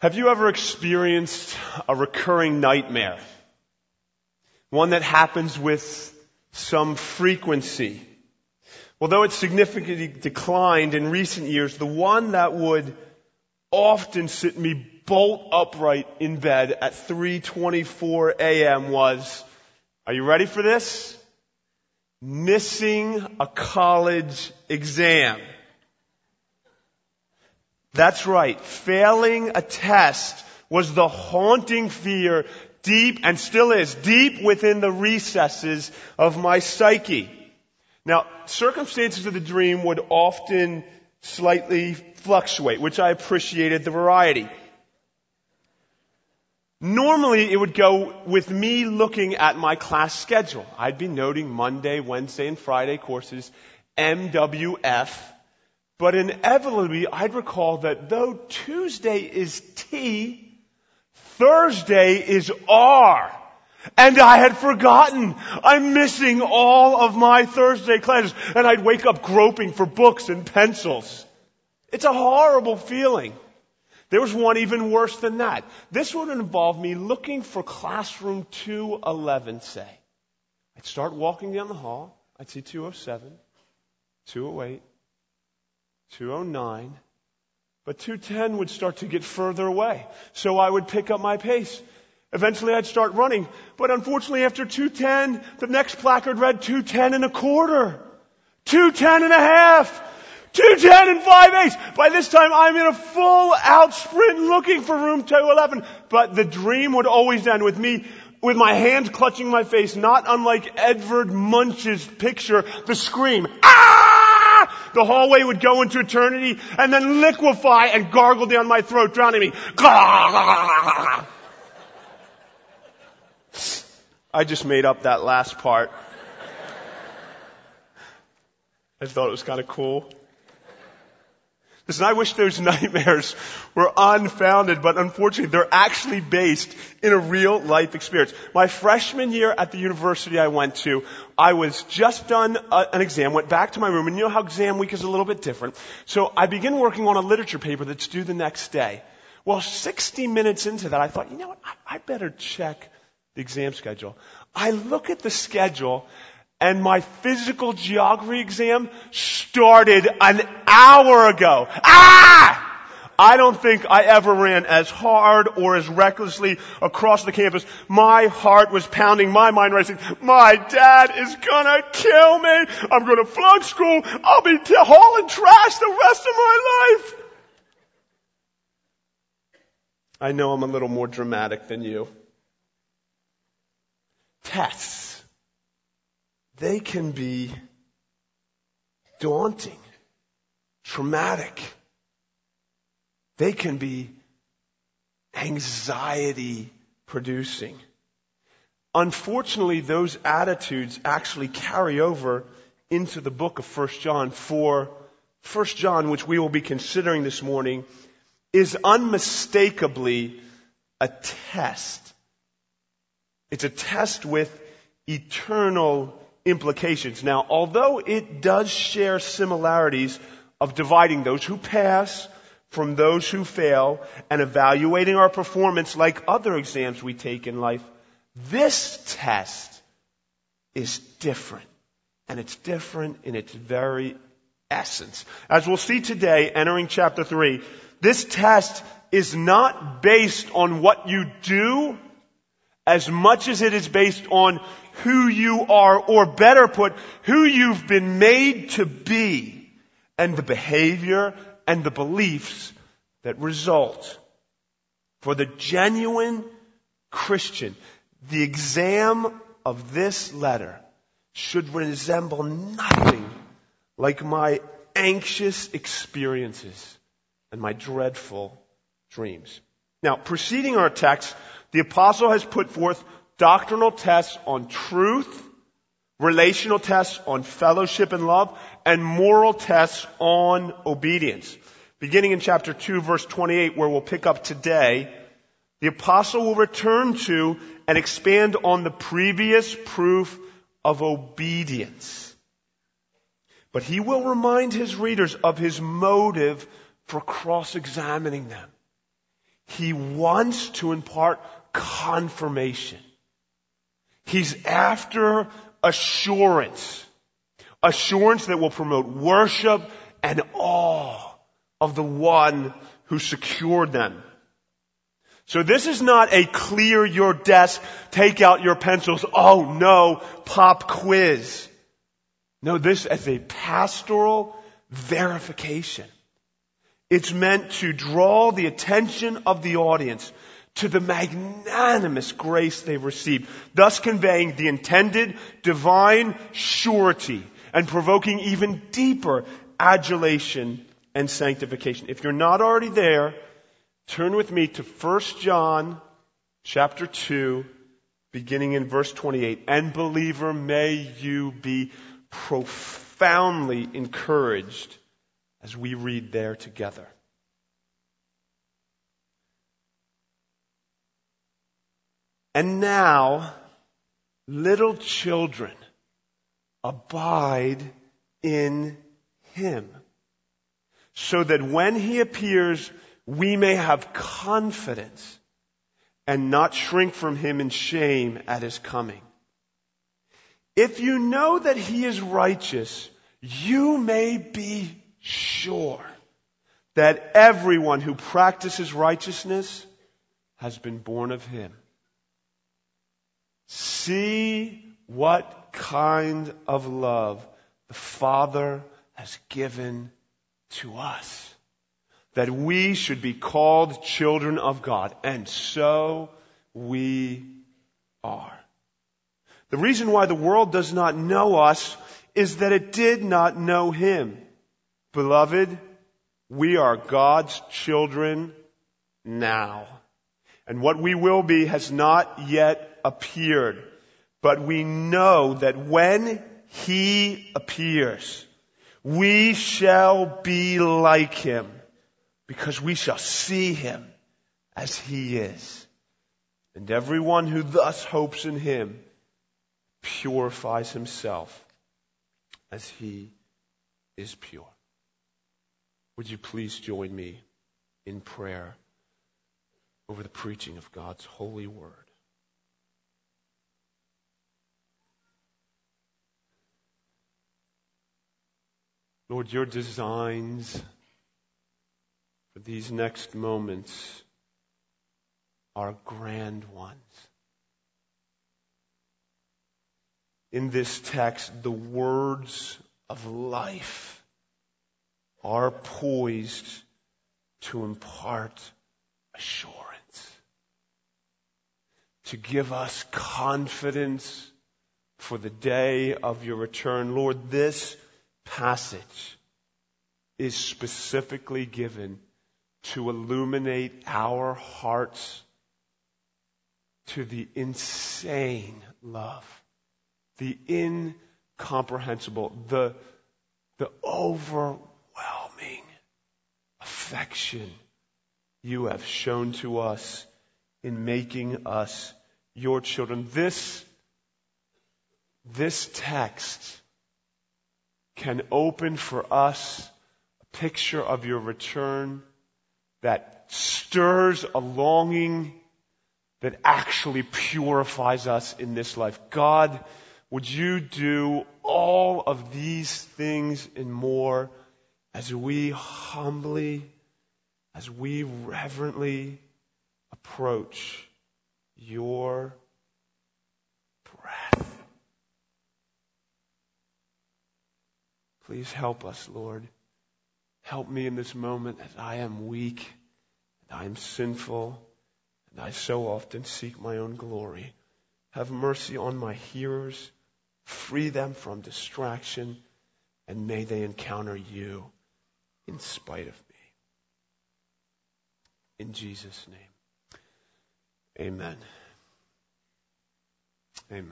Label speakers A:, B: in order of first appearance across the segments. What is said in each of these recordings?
A: Have you ever experienced a recurring nightmare? One that happens with some frequency. Although it's significantly declined in recent years, the one that would often sit me bolt upright in bed at 3:24 a.m. was, are you ready for this? Missing a college exam. That's right. Failing a test was the haunting fear deep, and still is, deep within the recesses of my psyche. Now, circumstances of the dream would often slightly fluctuate, which I appreciated the variety. Normally, it would go with me looking at my class schedule. I'd be noting Monday, Wednesday, and Friday courses, MWF. But inevitably, I'd recall that though Tuesday is T, Thursday is R. And I had forgotten. I'm missing all of my Thursday classes. And I'd wake up groping for books and pencils. It's a horrible feeling. There was one even worse than that. This would involve me looking for classroom 211, say. I'd start walking down the hall. I'd see 207, 208, 209. But 210 would start to get further away. So I would pick up my pace. Eventually I'd start running. But unfortunately after 210, the next placard read 210 and a quarter. 210 and a half. 210 and 5/8. By this time I'm in a full out sprint looking for room 211. But the dream would always end with me with my hand clutching my face, not unlike Edvard Munch's picture, the scream. Ah! The hallway would go into eternity and then liquefy and gargle down my throat, drowning me. I just made up that last part. I thought it was kind of cool. Listen, I wish those nightmares were unfounded, but unfortunately they're actually based in a real life experience. My freshman year at the university I went to, I was just done an exam, went back to my room, and you know how exam week is a little bit different. So I begin working on a literature paper that's due the next day. Well, 60 minutes into that, I thought, you know what, I better check the exam schedule. I look at the schedule, and my physical geography exam started an hour ago. Ah! I don't think I ever ran as hard or as recklessly across the campus. My heart was pounding, my mind racing. My dad is gonna kill me. I'm gonna flunk school. I'll be hauling trash the rest of my life. I know I'm a little more dramatic than you. Tests, they can be daunting, traumatic. They can be anxiety producing. Unfortunately, those attitudes actually carry over into the book of 1 John. For 1 John, which we will be considering this morning, is unmistakably a test. It's a test with eternal implications. Now, although it does share similarities of dividing those who pass from those who fail and evaluating our performance like other exams we take in life, this test is different. And it's different in its very essence. As we'll see today, entering chapter 3, this test is not based on what you do as much as it is based on who you are, or better put, who you've been made to be, and the behavior and the beliefs that result. For the genuine Christian, the exam of this letter should resemble nothing like my anxious experiences and my dreadful dreams. Now, preceding our text, the apostle has put forth doctrinal tests on truth, relational tests on fellowship and love, and moral tests on obedience. Beginning in chapter 2, verse 28, where we'll pick up today, the apostle will return to and expand on the previous proof of obedience. But he will remind his readers of his motive for cross-examining them. He wants to impart confirmation. He's after assurance. Assurance that will promote worship and awe of the one who secured them. So this is not a clear your desk, take out your pencils, oh no, pop quiz. No, this is a pastoral verification. It's meant to draw the attention of the audience to the magnanimous grace they've received, thus conveying the intended divine surety and provoking even deeper adulation and sanctification. If you're not already there, turn with me to 1 John chapter 2, beginning in verse 28. And believer, may you be profoundly encouraged as we read there together. And now, little children, abide in Him, so that when He appears, we may have confidence and not shrink from Him in shame at His coming. If you know that He is righteous, you may be sure that everyone who practices righteousness has been born of Him. See what kind of love the Father has given to us, that we should be called children of God, and so we are. The reason why the world does not know us is that it did not know Him. Beloved, we are God's children now. And what we will be has not yet appeared. But we know that when He appears, we shall be like Him, because we shall see Him as He is. And everyone who thus hopes in Him purifies himself as He is pure. Would you please join me in prayer over the preaching of God's holy word? Lord, your designs for these next moments are grand ones. In this text, the words of life are poised to impart assurance, to give us confidence for the day of your return. Lord, this passage is specifically given to illuminate our hearts to the insane love, the incomprehensible, the overwhelming affection you have shown to us in making us your children. This text can open for us a picture of your return that stirs a longing that actually purifies us in this life. God, would you do all of these things and more as we humbly, as we reverently approach your breath. Please help us, Lord. Help me in this moment as I am weak and I am sinful and I so often seek my own glory. Have mercy on my hearers. Free them from distraction, and may they encounter you in spite of me. In Jesus' name, amen. Amen.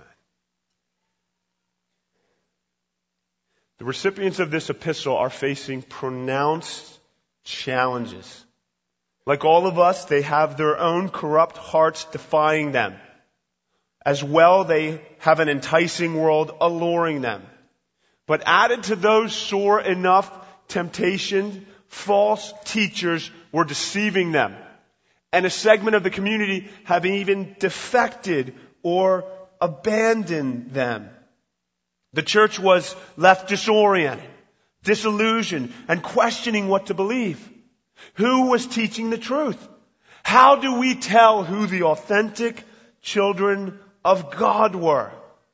A: The recipients of this epistle are facing pronounced challenges. Like all of us, they have their own corrupt hearts defying them. As well, they have an enticing world alluring them. But added to those sore enough temptations, false teachers were deceiving them. and a segment of the community have even defected or abandoned them. The church was left disoriented, disillusioned, and questioning what to believe. Who was teaching the truth? How do we tell who the authentic children of God were?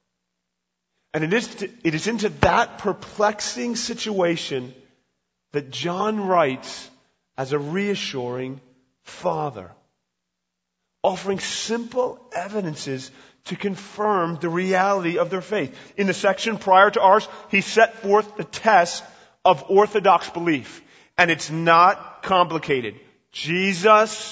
A: And it is into that perplexing situation that John writes as a reassuring father, offering simple evidences to confirm the reality of their faith. In the section prior to ours, he set forth the test of orthodox belief. And it's not complicated. Jesus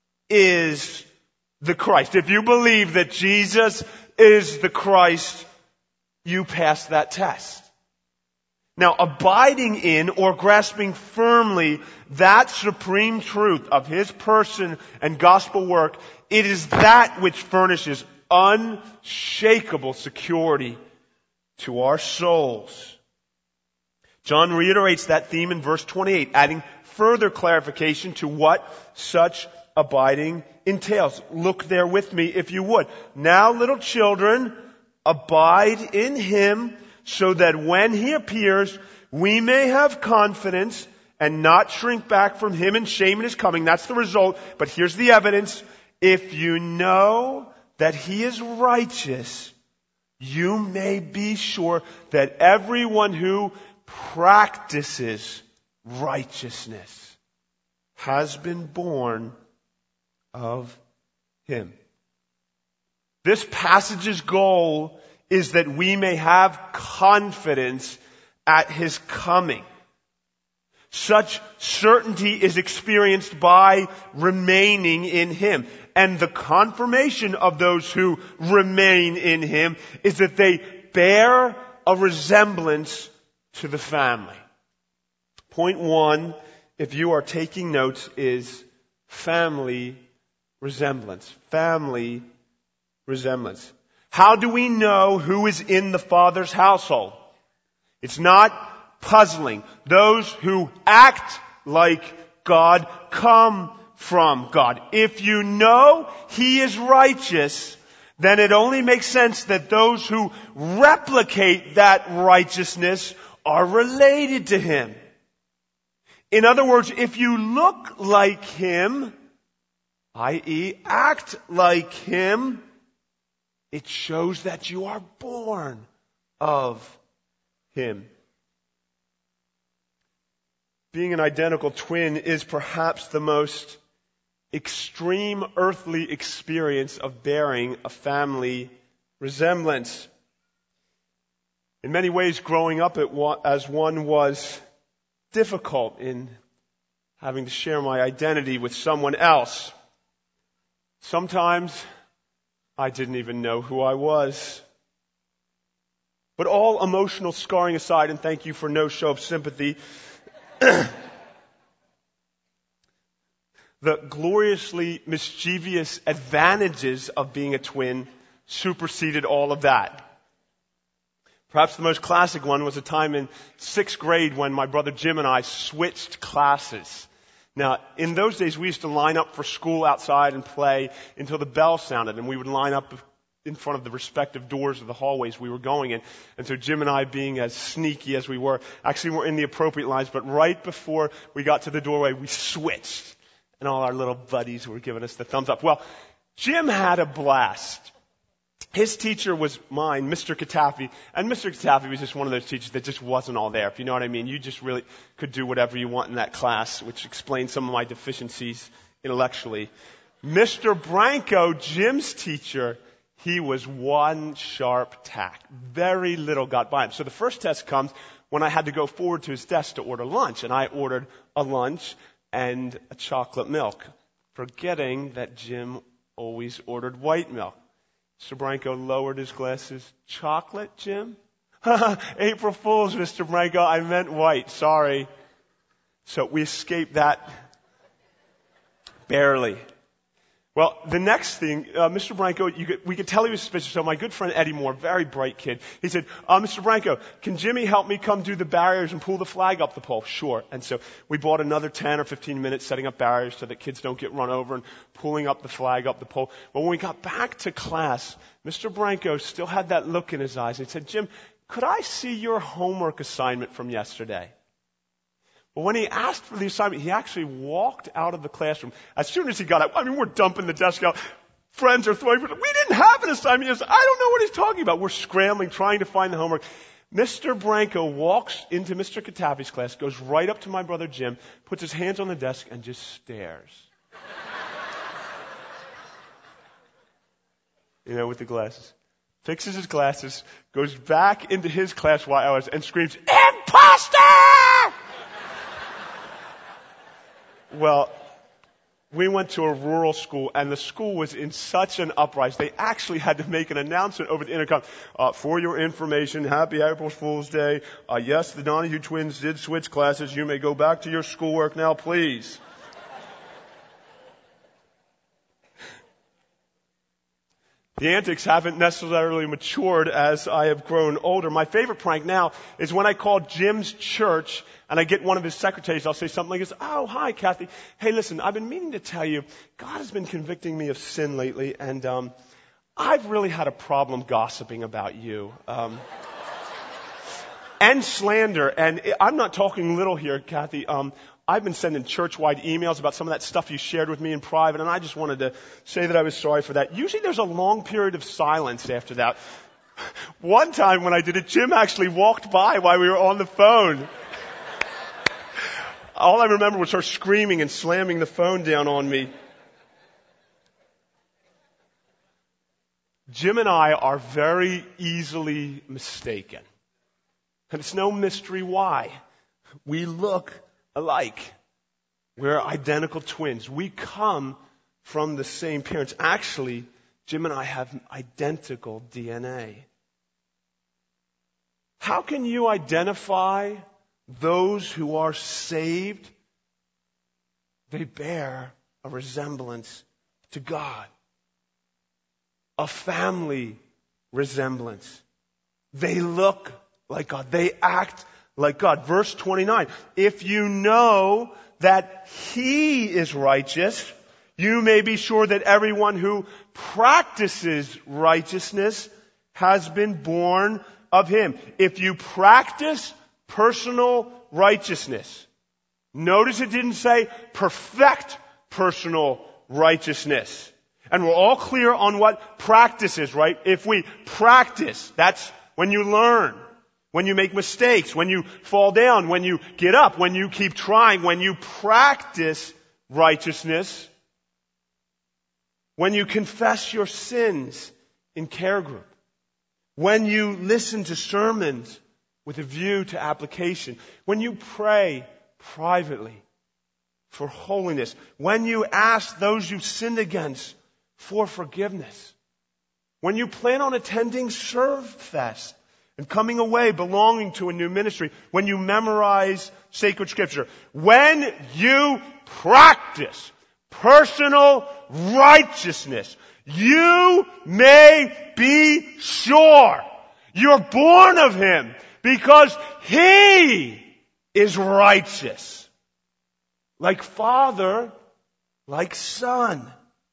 A: is the Christ. If you believe that Jesus is the Christ, you pass that test. Now, abiding in or grasping firmly that supreme truth of His person and gospel work, it is that which furnishes unshakable security to our souls. John reiterates that theme in verse 28, adding further clarification to what such abiding entails. Look there with me if you would. Now, little children, abide in Him, so that when He appears, we may have confidence and not shrink back from Him in shame in His coming. That's the result. But here's the evidence. If you know that He is righteous, you may be sure that everyone who practices righteousness has been born of Him. This passage's goal is that we may have confidence at His coming. Such certainty is experienced by remaining in Him. And the confirmation of those who remain in Him is that they bear a resemblance to the family. Point 1, if you are taking notes, is family resemblance. Family resemblance. How do we know who is in the Father's household? It's not puzzling. Those who act like God come from God. If you know He is righteous, then it only makes sense that those who replicate that righteousness are related to Him. In other words, if you look like Him, i.e., act like Him, it shows that you are born of Him. Being an identical twin is perhaps the most extreme earthly experience of bearing a family resemblance. In many ways, growing up as one was difficult in having to share my identity with someone else. Sometimes I didn't even know who I was. But all emotional scarring aside, and thank you for no show of sympathy, the gloriously mischievous advantages of being a twin superseded all of that. Perhaps the most classic one was a time in 6th grade when my brother Jim and I switched classes. Now, in those days, we used to line up for school outside and play until the bell sounded, and we would line up in front of the respective doors of the hallways we were going in. And so Jim and I, being as sneaky as we were, actually were in the appropriate lines, but right before we got to the doorway, we switched. And all our little buddies were giving us the thumbs up. Well, Jim had a blast. His teacher was mine, Mr. Katafi. And Mr. Katafi was just one of those teachers that just wasn't all there, if you know what I mean. You just really could do whatever you want in that class, which explains some of my deficiencies intellectually. Mr. Branco, Jim's teacher, he was one sharp tack. Very little got by him. So the first test comes when I had to go forward to his desk to order lunch. And I ordered a lunch and a chocolate milk, forgetting that Jim always ordered white milk. Mr. Branco lowered his glasses. Chocolate, Jim? April Fools, Mr. Branco. I meant white. Sorry. So we escaped that barely. Well, the next thing, Mr. Branco, we could tell he was suspicious. So my good friend Eddie Moore, very bright kid, he said, Mr. Branco, can Jimmy help me come do the barriers and pull the flag up the pole? Sure. And so we bought another 10 or 15 minutes setting up barriers so that kids don't get run over and pulling up the flag up the pole. But when we got back to class, Mr. Branco still had that look in his eyes. He said, Jim, could I see your homework assignment from yesterday? Well, when he asked for the assignment, he actually walked out of the classroom. As soon as he got out, we're dumping the desk out. Friends are throwing, we didn't have an assignment. He said, I don't know what he's talking about. We're scrambling, trying to find the homework. Mr. Branco walks into Mr. Katafi's class, goes right up to my brother Jim, puts his hands on the desk, and just stares. With the glasses. Fixes his glasses, goes back into his class while I was, and screams, "Imposter!" Well, we went to a rural school, and the school was in such an uprising. They actually had to make an announcement over the intercom. For your information, happy April Fool's Day. Yes, the Donahue twins did switch classes. You may go back to your schoolwork now, please. The antics haven't necessarily matured as I have grown older. My favorite prank now is when I call Jim's church and I get one of his secretaries. I'll say something like this. Oh, hi, Kathy. Hey, listen, I've been meaning to tell you, God has been convicting me of sin lately, and I've really had a problem gossiping about you. And slander. And I'm not talking little here, Kathy. I've been sending church-wide emails about some of that stuff you shared with me in private, and I just wanted to say that I was sorry for that. Usually there's a long period of silence after that. One time when I did it, Jim actually walked by while we were on the phone. All I remember was her screaming and slamming the phone down on me. Jim and I are very easily mistaken. And it's no mystery why. We look alike. We're identical twins. We come from the same parents. Actually, Jim and I have identical DNA. How can you identify those who are saved? They bear a resemblance to God. A family resemblance. They look like God. They act like God. Verse 29. If you know that He is righteous, you may be sure that everyone who practices righteousness has been born of Him. If you practice personal righteousness, notice it didn't say perfect personal righteousness. And we're all clear on what practice is, right? If we practice, that's when you learn. When you make mistakes, when you fall down, when you get up, when you keep trying, when you practice righteousness, when you confess your sins in care group, when you listen to sermons with a view to application, when you pray privately for holiness, when you ask those you've sinned against for forgiveness, when you plan on attending Serve Fest, and coming away belonging to a new ministry, when you memorize sacred scripture, when you practice personal righteousness, you may be sure you're born of Him because He is righteous. Like Father, like Son.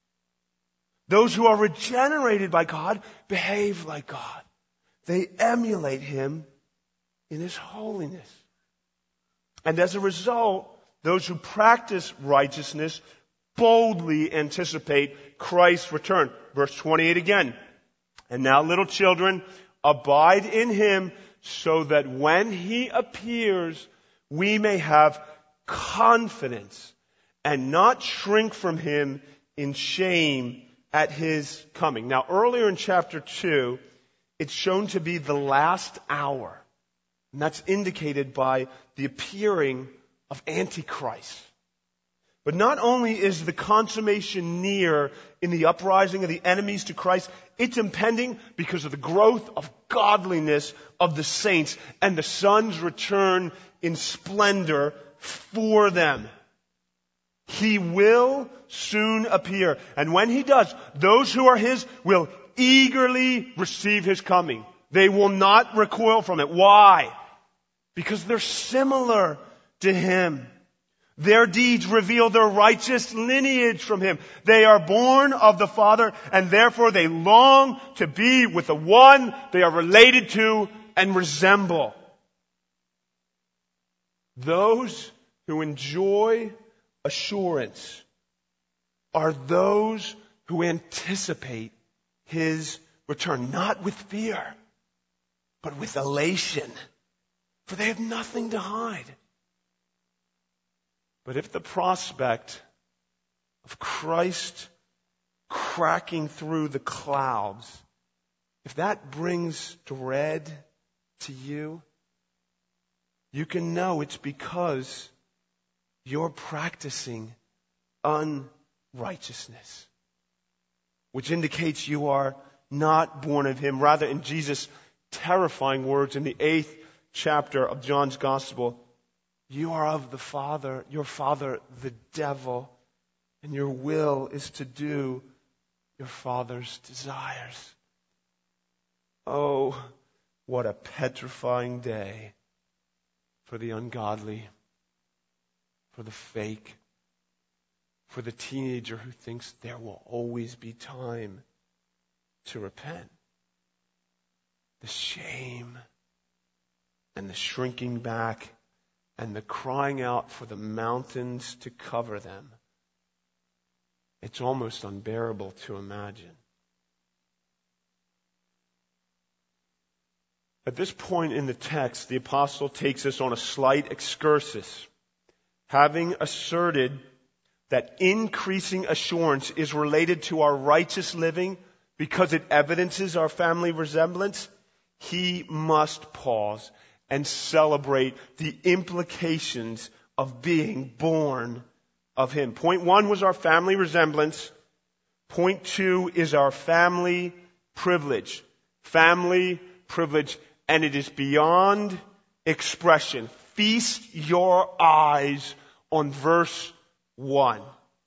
A: Those who are regenerated by God behave like God. They emulate Him in His holiness. And as a result, those who practice righteousness boldly anticipate Christ's return. Verse 28 again. And now, little children, abide in Him so that when He appears, we may have confidence and not shrink from Him in shame at His coming. Now, earlier in chapter 2, it's shown to be the last hour. And that's indicated by the appearing of Antichrist. But not only is the consummation near in the uprising of the enemies to Christ, it's impending because of the growth of godliness of the saints and the Son's return in splendor for them. He will soon appear. And when He does, those who are His will eagerly receive His coming. They will not recoil from it. Why? Because they're similar to Him. Their deeds reveal their righteous lineage from Him. They are born of the Father, and therefore they long to be with the one they are related to and resemble. Those who enjoy assurance are those who anticipate His return, not with fear, but with elation, for they have nothing to hide. But if the prospect of Christ cracking through the clouds, if that brings dread to you, you can know it's because you're practicing unrighteousness, which indicates you are not born of Him. Rather, in Jesus' terrifying words in the 8th chapter of John's Gospel, you are of the Father, your father, the devil, and your will is to do your father's desires. Oh, what a petrifying day for the ungodly, for the fake, for the teenager who thinks there will always be time to repent. The shame and the shrinking back and the crying out for the mountains to cover them. It's almost unbearable to imagine. At this point in the text, the apostle takes us on a slight excursus, having asserted that increasing assurance is related to our righteous living because it evidences our family resemblance. He must pause and celebrate the implications of being born of Him. Point 1 was our family resemblance. Point 2 is our family privilege. Family privilege. And it is beyond expression. Feast your eyes on verse 1.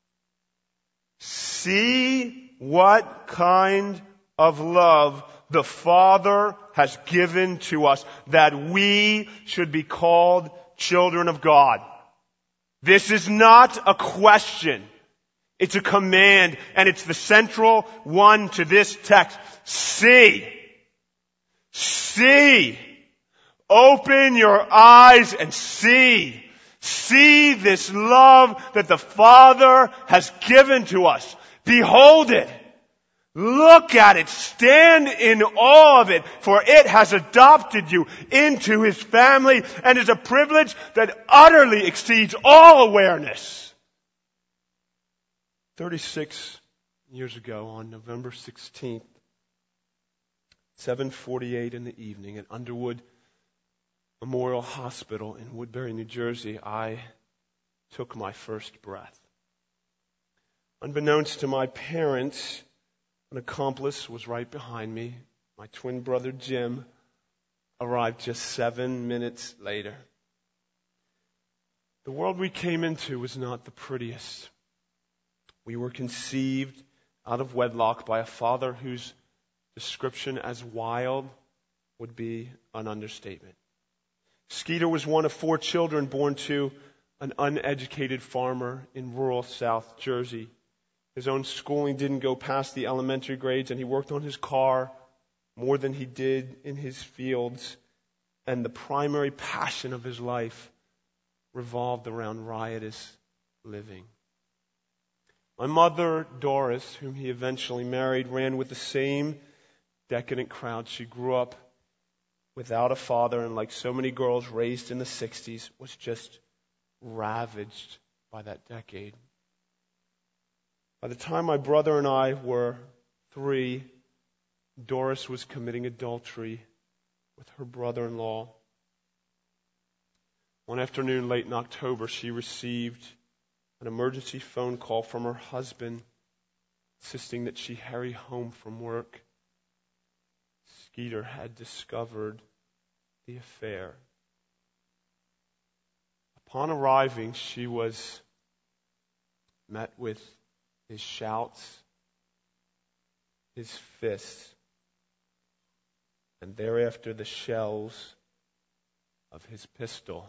A: See what kind of love the Father has given to us, that we should be called children of God. This is not a question. It's a command, and it's the central one to this text. See. See. Open your eyes and see. See this love that the Father has given to us. Behold it. Look at it. Stand in awe of it, for it has adopted you into His family and is a privilege that utterly exceeds all awareness. 36 years ago, on November 16th, 7:48 in the evening at Underwood Memorial Hospital in Woodbury, New Jersey, I took my first breath. Unbeknownst to my parents, an accomplice was right behind me. My twin brother Jim arrived just 7 minutes later. The world we came into was not the prettiest. We were conceived out of wedlock by a father whose description as wild would be an understatement. Skeeter was one of 4 children born to an uneducated farmer in rural South Jersey. His own schooling didn't go past the elementary grades, and he worked on his car more than he did in his fields. And the primary passion of his life revolved around riotous living. My mother, Doris, whom he eventually married, ran with the same decadent crowd. She grew up without a father, and like so many girls raised in the 60s, was just ravaged by that decade. By the time my brother and I were 3, Doris was committing adultery with her brother-in-law. One afternoon late in October, she received an emergency phone call from her husband insisting that she hurry home from work. Skeeter had discovered the affair. Upon arriving, she was met with his shouts, his fists, and thereafter the shells of his pistol.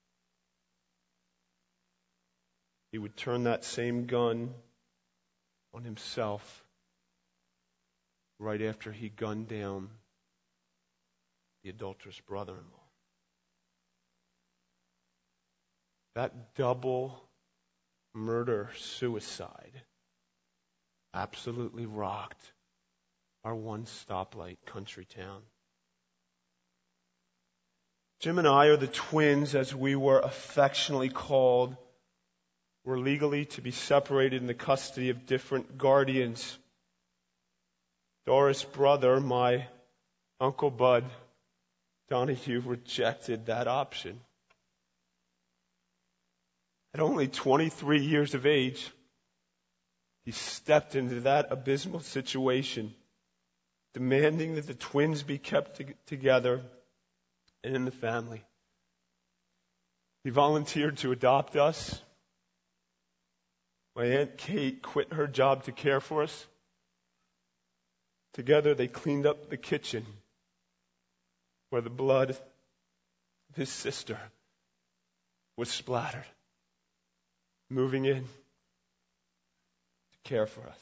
A: He would turn that same gun on himself right after he gunned down the adulterous brother-in-law. That double murder-suicide absolutely rocked our one-stoplight country town. Jim and I, or the twins as we were affectionately called, were legally to be separated in the custody of different guardians. Doris' brother, my Uncle Bud Donahue, rejected that option. At only 23 years of age, he stepped into that abysmal situation, demanding that the twins be kept together and in the family. He volunteered to adopt us. My Aunt Kate quit her job to care for us. Together they cleaned up the kitchen where the blood of his sister was splattered, moving in to care for us.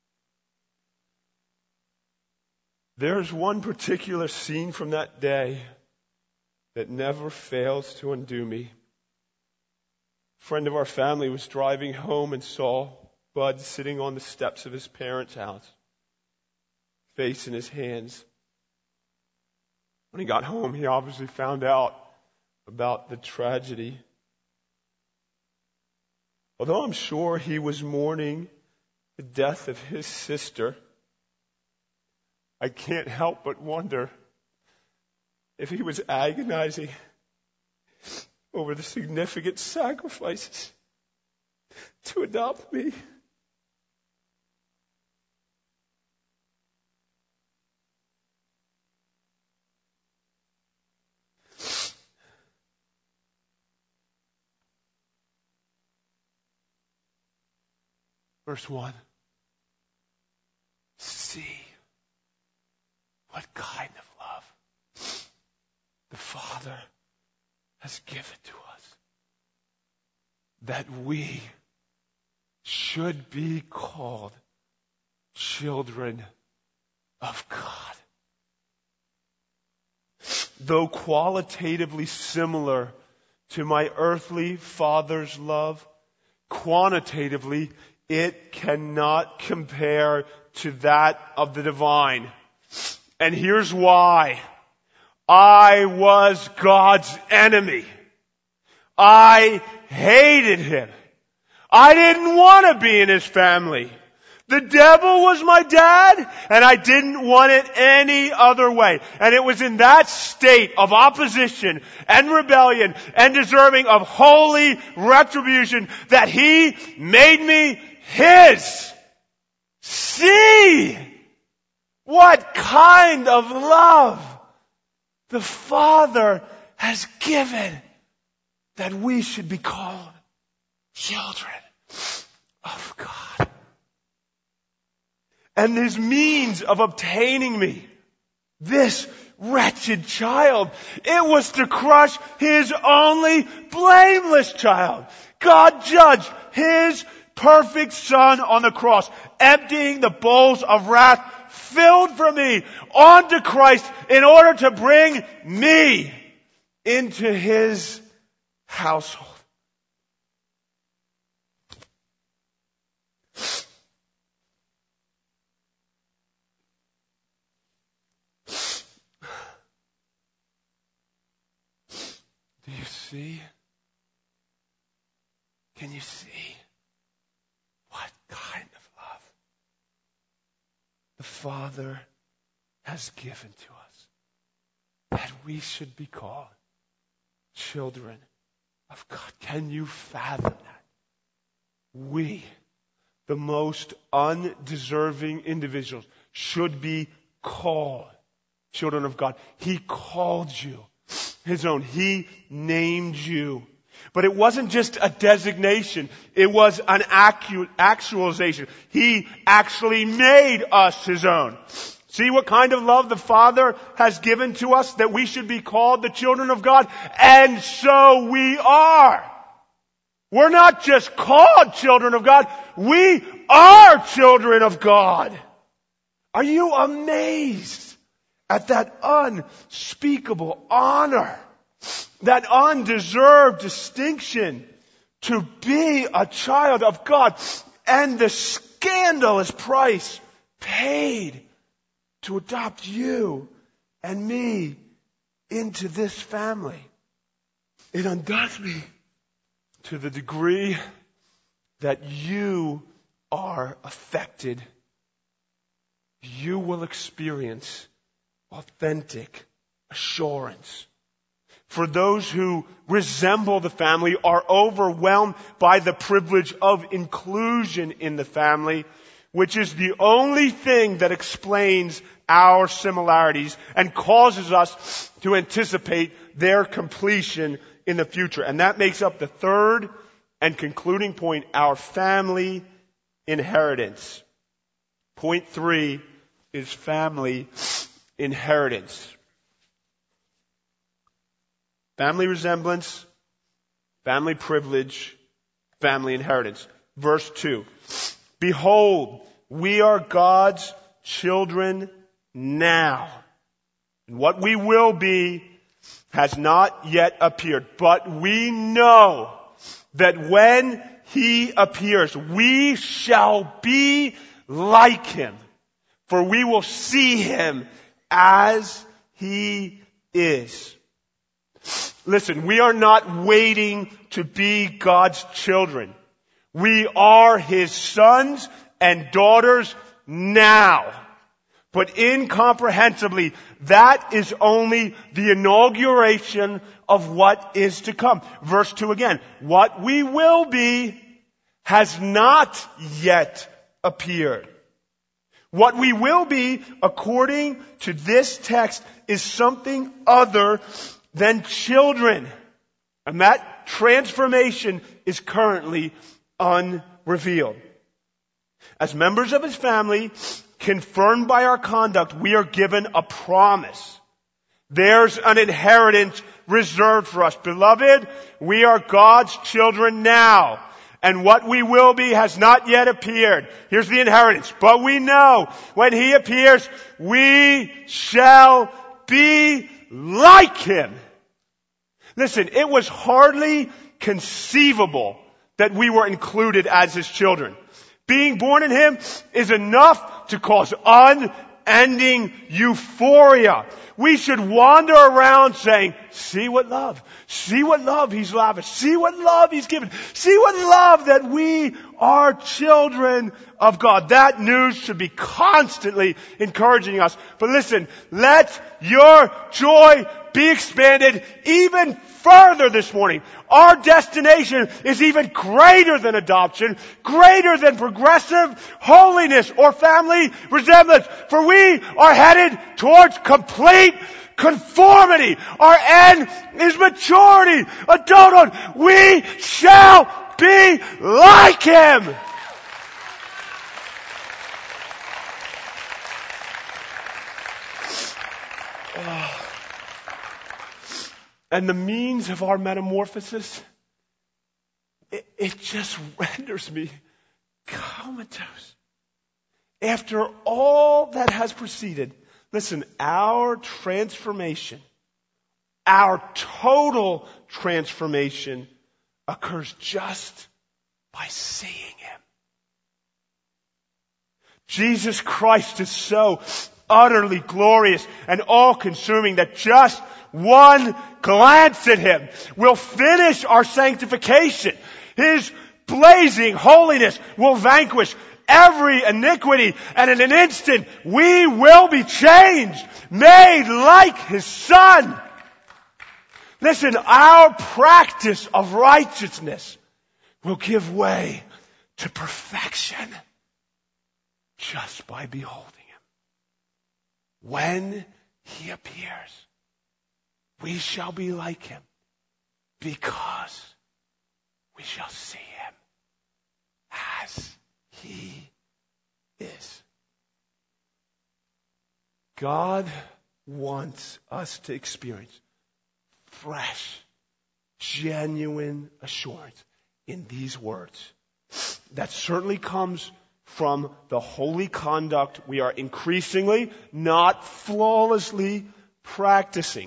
A: There's one particular scene from that day that never fails to undo me. A friend of our family was driving home and saw Bud sitting on the steps of his parents' house, face in his hands. When he got home, he obviously found out about the tragedy. Although I'm sure he was mourning the death of his sister, I can't help but wonder if he was agonizing over the significant sacrifices to adopt me. Verse 1. See what kind of love the Father has given to us, that we should be called children of God. Though qualitatively similar to my earthly father's love, quantitatively it cannot compare to that of the divine. And here's why. I was God's enemy. I hated him. I didn't want to be in his family. The devil was my dad, and I didn't want it any other way. And it was in that state of opposition and rebellion and deserving of holy retribution that he made me his. See what kind of love the Father has given, that we should be called children of God. And his means of obtaining me, this wretched child, it was to crush his only blameless child. God judged his perfect Son on the cross, emptying the bowls of wrath filled for me onto Christ in order to bring me into his household. Do you see? Can you see what kind of love the Father has given to us, that we should be called children of God? Can you fathom that? We, the most undeserving individuals, should be called children of God. He called you his own. He named you. But it wasn't just a designation. It was an actualization. He actually made us His own. See what kind of love the Father has given to us, that we should be called the children of God. And so we are. We're not just called children of God. We are children of God. Are you amazed at that unspeakable honor? That undeserved distinction to be a child of God, and the scandalous price paid to adopt you and me into this family. It undoes me to the degree that you are affected. You will experience authentic assurance. For those who resemble the family, are overwhelmed by the privilege of inclusion in the family, which is the only thing that explains our similarities and causes us to anticipate their completion in the future. And that makes up the third and concluding point, our family inheritance. Point 3 is family inheritance. Family resemblance, family privilege, family inheritance. Verse 2. Behold, we are God's children now. And what we will be has not yet appeared. But we know that when He appears, we shall be like Him. For we will see Him as He is. Listen, we are not waiting to be God's children. We are His sons and daughters now. But incomprehensibly, that is only the inauguration of what is to come. Verse 2 again. What we will be has not yet appeared. What we will be, according to this text, is something other than children. And that transformation is currently unrevealed. As members of His family, confirmed by our conduct, we are given a promise. There's an inheritance reserved for us. Beloved, we are God's children now. And what we will be has not yet appeared. Here's the inheritance. But we know when He appears, we shall be like Him. Listen, it was hardly conceivable that we were included as His children. Being born in Him is enough to cause unending euphoria. We should wander around saying, see what love He's lavished. See what love He's given. See what love that we are children of God. That news should be constantly encouraging us. But listen, let your joy be expanded even further this morning. Our destination is even greater than adoption, greater than progressive holiness or family resemblance. For we are headed towards complete conformity. Our end is maturity, adulthood. We shall be like Him. And the means of our metamorphosis, it just renders me comatose. After all that has preceded, listen, our transformation, our total transformation occurs just by seeing Him. Jesus Christ is so utterly glorious and all-consuming that just one glance at Him will finish our sanctification. His blazing holiness will vanquish every iniquity, and in an instant we will be changed, made like His Son. Listen, our practice of righteousness will give way to perfection just by beholding Him. When He appears, we shall be like Him because we shall see him as he is. God wants us to experience fresh, genuine assurance in these words. That certainly comes from the holy conduct we are increasingly, not flawlessly, practicing.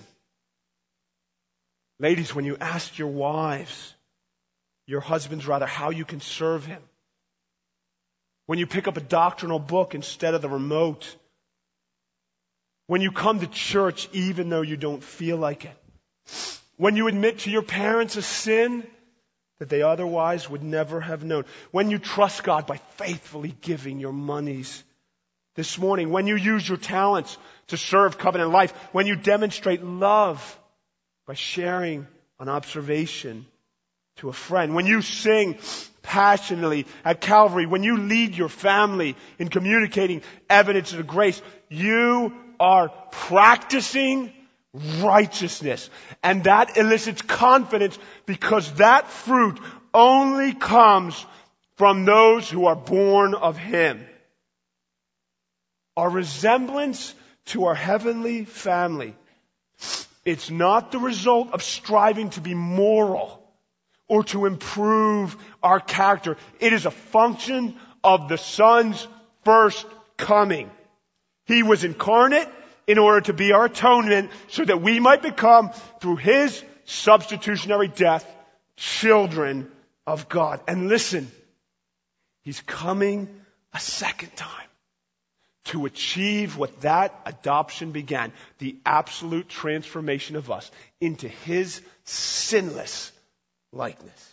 A: Ladies, when you ask your wives, your husbands rather, how you can serve him, when you pick up a doctrinal book instead of the remote, when you come to church even though you don't feel like it, when you admit to your parents a sin that they otherwise would never have known, when you trust God by faithfully giving your monies this morning, when you use your talents to serve Covenant Life, when you demonstrate love by sharing an observation to a friend, when you sing passionately at Calvary, when you lead your family in communicating evidence of grace, you are practicing righteousness. And that elicits confidence because that fruit only comes from those who are born of him. Our resemblance to our heavenly family, it's not the result of striving to be moral or to improve our character. It is a function of the Son's first coming. He was incarnate in order to be our atonement so that we might become, through his substitutionary death, children of God. And listen, he's coming a second time to achieve what that adoption began, the absolute transformation of us into his sinless likeness.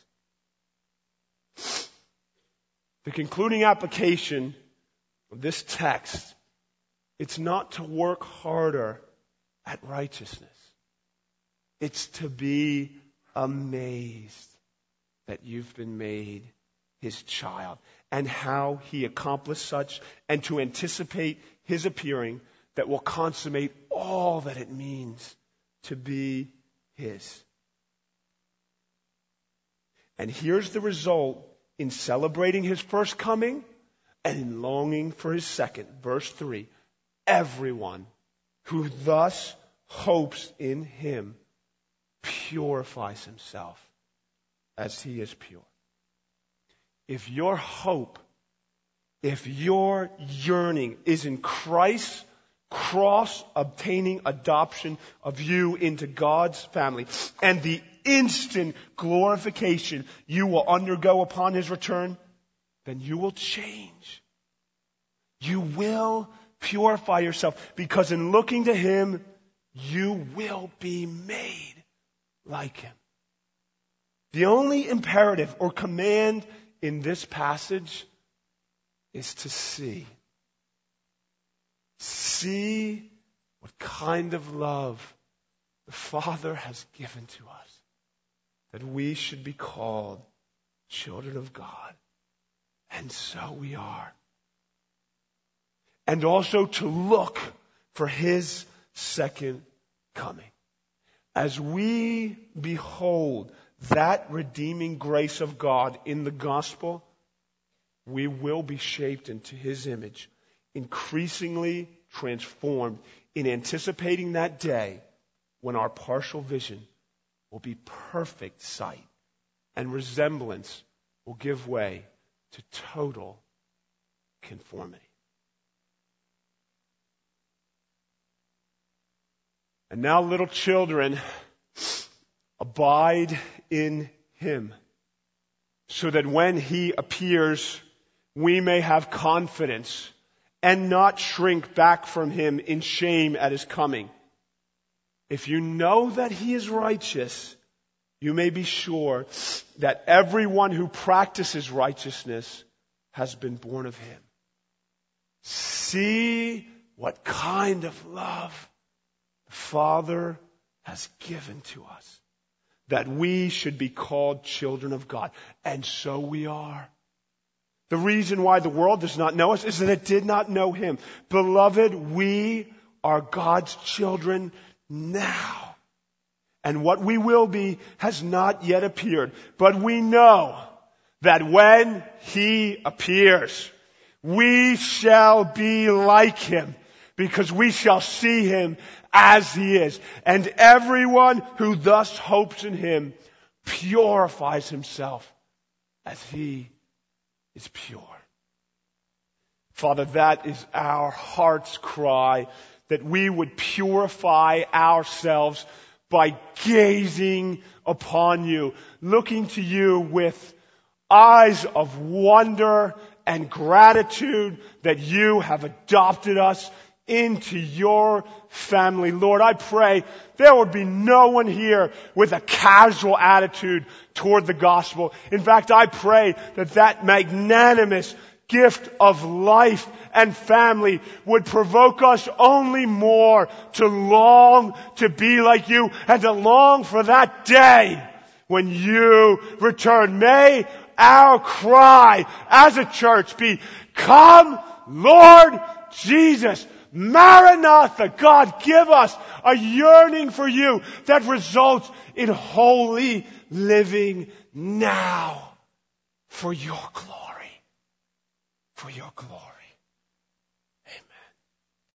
A: The concluding application of this text, it's not to work harder at righteousness. It's to be amazed that you've been made his child and how he accomplished such, and to anticipate his appearing that will consummate all that it means to be his. And here's the result in celebrating his first coming and in longing for his second. Verse 3, everyone who thus hopes in him purifies himself as he is pure. If your hope, if your yearning is in Christ's cross-obtaining adoption of you into God's family and the instant glorification you will undergo upon his return, then you will change. You will purify yourself, because in looking to him, you will be made like him. The only imperative or command in this passage is to see. See what kind of love the Father has given to us, that we should be called children of God. And so we are. And also to look for his second coming. As we behold that redeeming grace of God in the gospel, we will be shaped into his image, increasingly transformed in anticipating that day when our partial vision will be perfect sight and resemblance will give way to total conformity. And now, little children, abide in him, so that when he appears, we may have confidence and not shrink back from him in shame at his coming. If you know that he is righteous, you may be sure that everyone who practices righteousness has been born of him. See what kind of love the Father has given to us, that we should be called children of God. And so we are. The reason why the world does not know us is that it did not know him. Beloved, we are God's children now. and what we will be has not yet appeared. But we know that when He appears, we shall be like Him, because we shall see Him as He is. And everyone who thus hopes in Him purifies himself as He is pure. Father, that is our heart's cry, that we would purify ourselves by gazing upon You, looking to You with eyes of wonder and gratitude that You have adopted us into Your family. Lord, I pray there would be no one here with a casual attitude toward the gospel. In fact, I pray that magnanimous gift of life and family would provoke us only more to long to be like You and to long for that day when You return. May our cry as a church be, "Come, Lord Jesus." Maranatha. God, give us a yearning for You that results in holy living now for Your glory. For Your glory.